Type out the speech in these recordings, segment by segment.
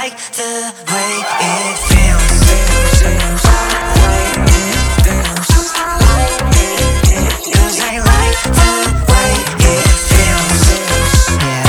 like the way it feels. Cause I like the way it feels. Yeah.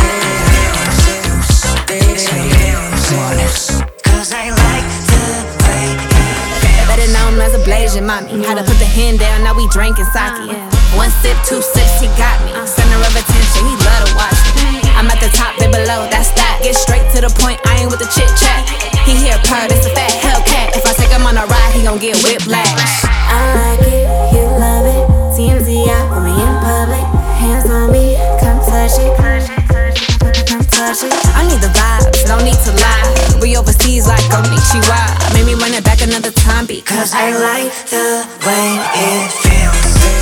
Cause I like the way it feels. Better known as a Blasian mommy. How to put the hand down, now we drinking sake. One sip, two sips, he got me. Center of attention, he love to watch me. I'm at the top, they below, that's that. Get straight to the point, I ain't with the chit chat. He here purr, this a fat Hellcat. If I take him on a ride, he gon' get whiplash. I like it, you love it. TMZ out when we in public. Hands on me, come touch it. Come touch it. I need the vibes, don't need to lie. We overseas like Konnichiwa. Made me run it back another time because Cause I like the way it feels.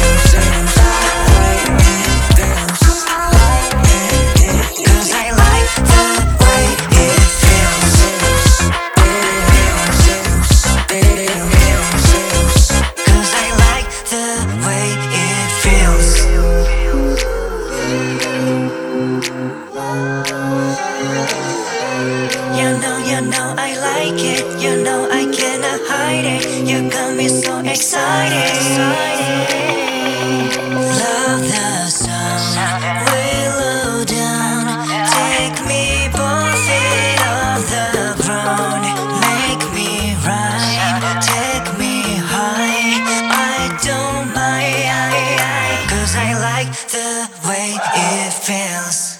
Cause I like the way it feels. Cause I like the way it feels. You know I like it. You know I cannot hide it. You got me so excited. Love the sound, willow down. Take me both feet off the ground. Make me ride, take me high. I don't mind. Cause I like the way it feels.